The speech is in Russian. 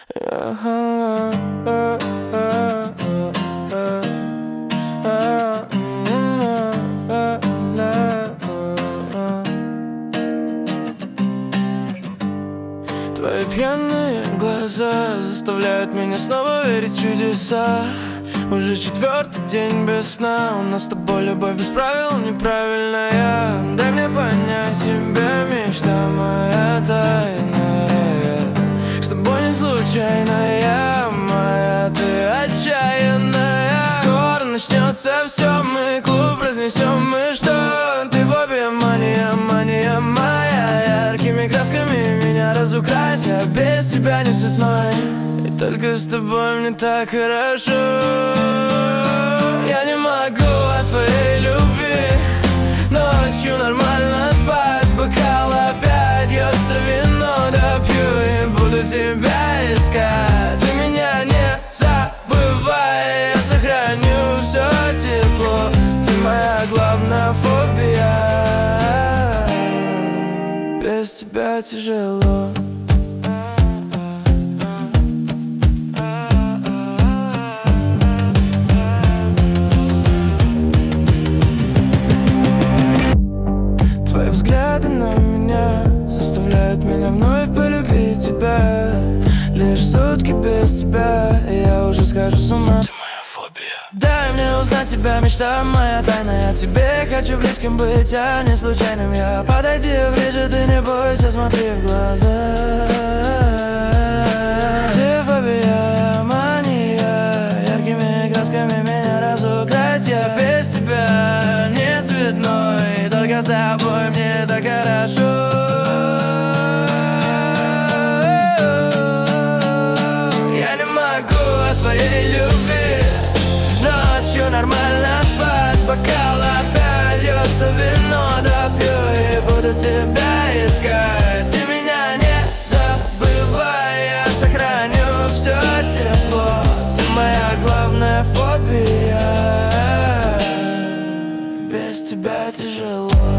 Твои пьяные глаза заставляют меня снова верить в чудеса. Уже 4-й день без сна. У нас с тобой любовь без правил неправильная. Дай мне понять тебя, мечта моя тайная. С тобой не случайная, моя ты отчаянная. Скоро начнется все, мы клуб разнесем. И что? Ты фобия, мания, мания моя. Яркими красками меня разукрась, я без тебя не цветной. И только с тобой мне так хорошо. Я не могу от твоей любви. Ночью нормально спать, бокал опять льется вино, допью и буду тебя искать. Ты меня не забывай, я сохраню все тепло. Ты моя главная фобия. Без тебя тяжело. Твои взгляды на меня заставляют меня вновь полюбить тебя. Лишь сутки без тебя, и я уже схожу с ума. Ты моя фобия. Дай мне узнать тебя, мечта моя тайна. Я тебе хочу близким быть, а не случайным. Я подойди ближе, ты не бойся, смотри в глаза. Ты фобия, мания. Яркими красками меня разукрась. Я без тебя не цветной, только с тобой мне так хорошо. Я не могу от твоей любви. Ночью нормально спать, бокал опять льется вино, допью и буду тебя искать. Ты меня не забывай, я сохраню все тепло. Ты моя главная фобия. Без тебя тяжело.